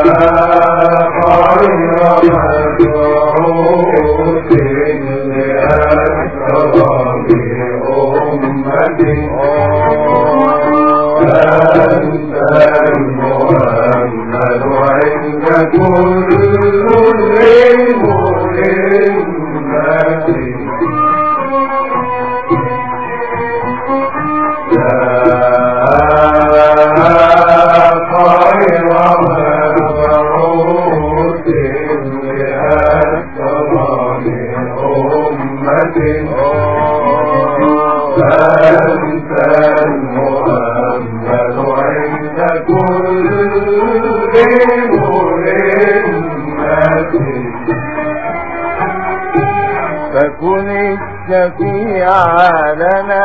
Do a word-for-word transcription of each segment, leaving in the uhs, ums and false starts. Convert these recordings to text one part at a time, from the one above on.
فكن الشفيع لنا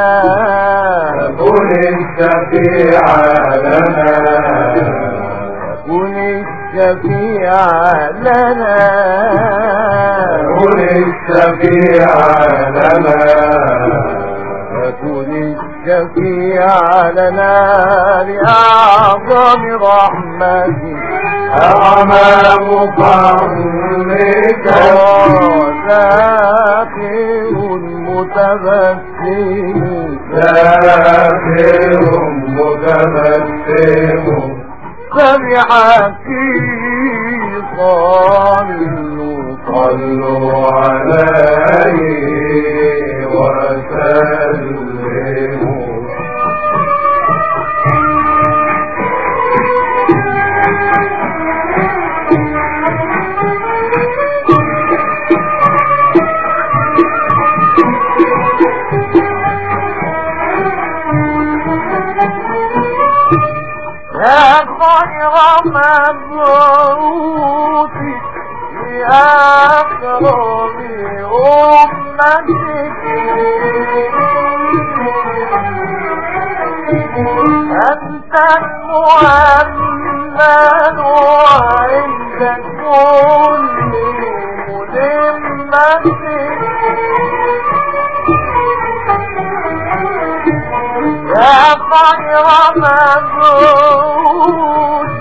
فكن الشفيع لنا فكن الشفيع لنا فكن الشفيع لنا فكن الشفيع لنا لأعظم رحمتك أعمام فضلك ذاكر متبسم ذاكر متبسم فبحكي صلوا صلوا عليه وسلموا يا خير مبعوث لأكرم أمتك أنت المؤمن عند كل ملمتك يا خير مبعوث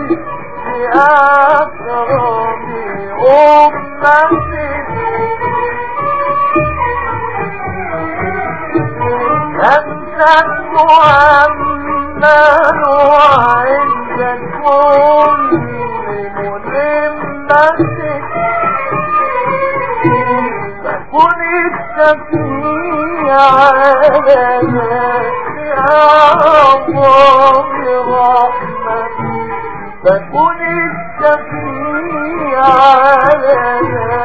لأكرم أمتك أنت المؤمن عند كل ملمتك فكن الشفيع لنا أعظم رحمتك فكن الشفيع لنا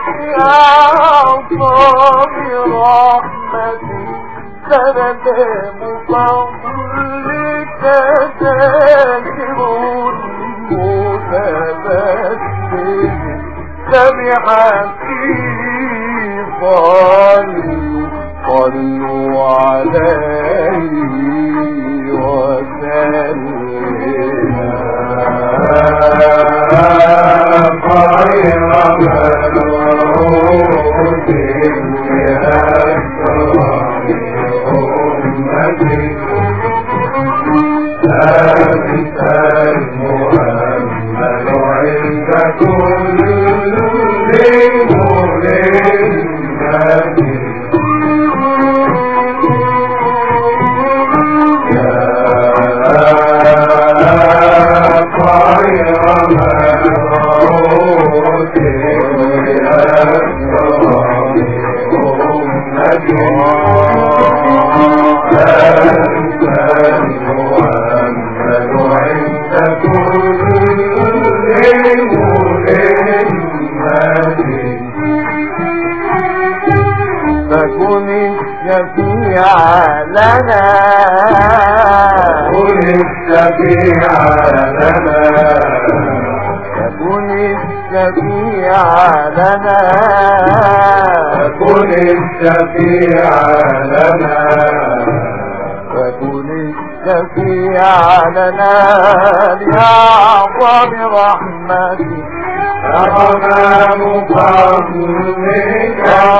أعظم رحمتك سندام فضلك ذاكر متبسم سبحكي صلوا صلوا عليه وسلموا خير مبعوث لأكرم أمتك أنت المؤمن عند كل ملمتك فكن الشفيع لنا كن الشفيع لنا فكن الشفيع لنا كن الشفيع لنا فكن الشفيع لنا لأعظم رحمتك أعظم فضلك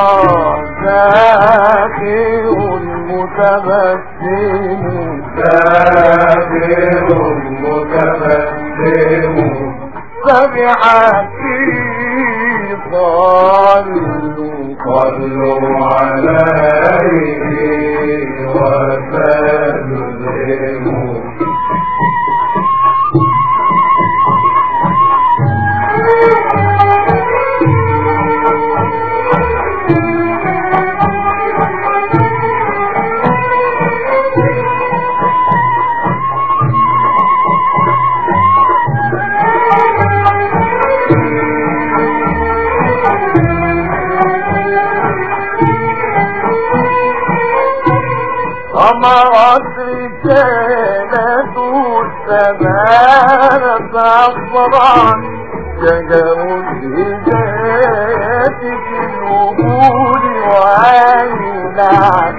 ذاكر متبسم ذاكر متبسم فبحقي صلوا صلوا عليه وسلموا أمرت رسالة السماء فأصبرا شجروا الهداية في الوجود وعينات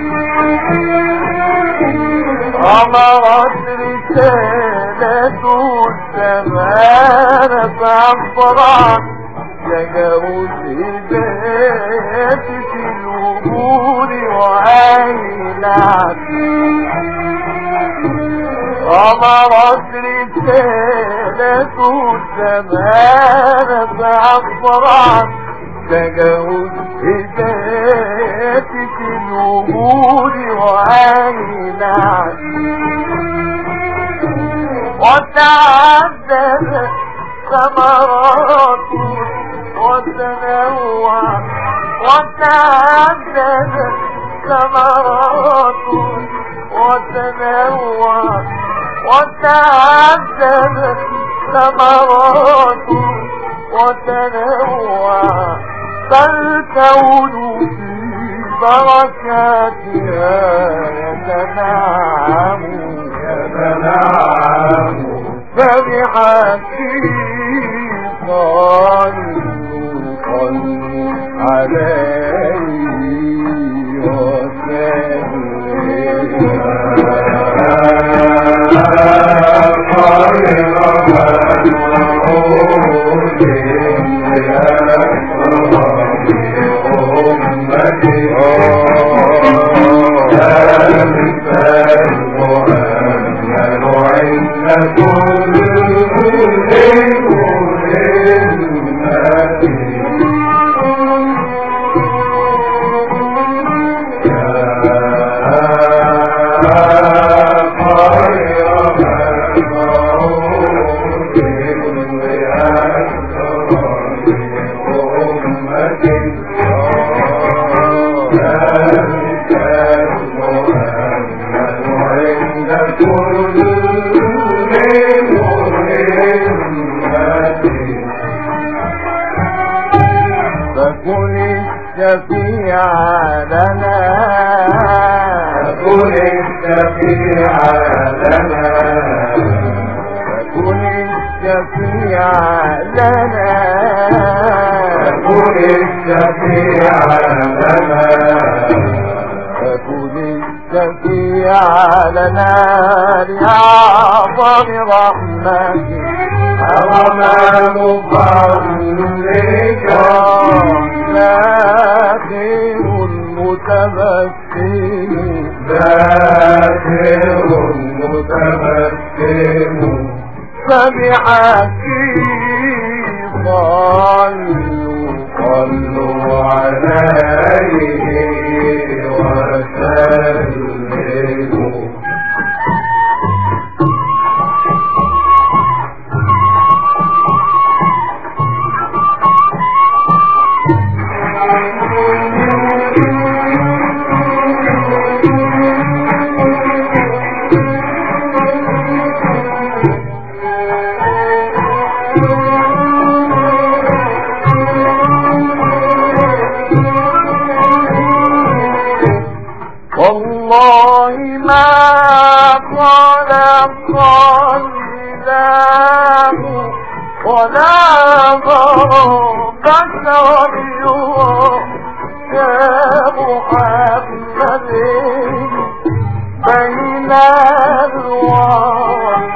أمرت رسالة السماء فأصبرا شجروا الهداية في الوجود وعينات أمرت رسالة الزمان فأصبرت شجروا الهداية في الوجود وعينات وتعدد ثمرات وتنوع وتعدد ثمرات وتنوع وتعدد ثمرات وتنوع فالكون في بركاتها يتنعم يتنعم فبحقي صلوا صلوا عليه فكن الشفيع لنا فكن الشفيع لنا فكن الشفيع لنا فكن الشفيع لنا فكن الشفيع لنا لأعظم رحمتك أغمام فضلك ذاكر متبسم ذاكر متبسم فبحقي صلوا صلوا عليه وسلموا والله ما خلق الإله ولا بشر يا محمد بين الوعد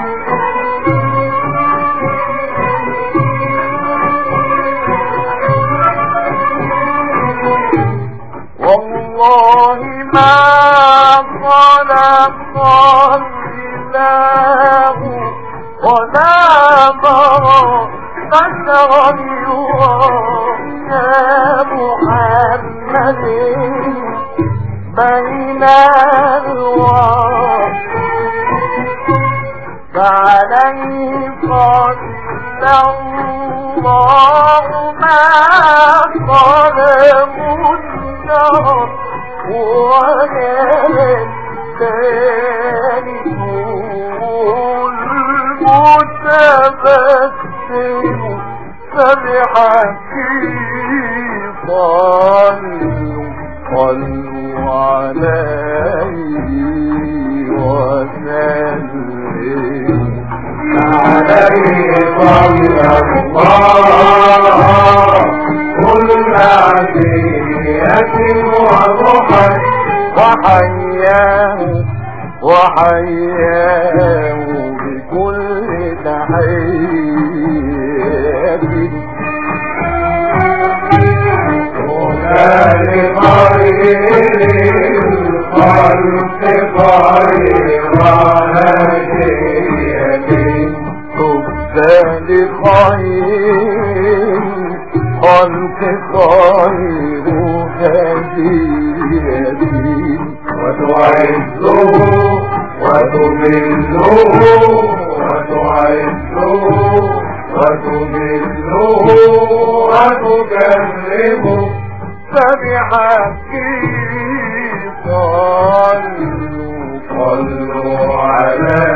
والله ما خلق الإله ولا بشرا يرى يا محمد بين الورى فعليه صلى الله ما طلب الشرف ولا الثالث المتبسم فبحكي صلوا صلوا عليه وسلموا عليه صلى الله كل عشية وضحى وحياه وحياه بكل تحية لخير الخلق خير هدية تبدى لخير خلق خير هدية وتعزه وتذله وتعزه وتذله وتكرمه فبحقه صلوا صلوا على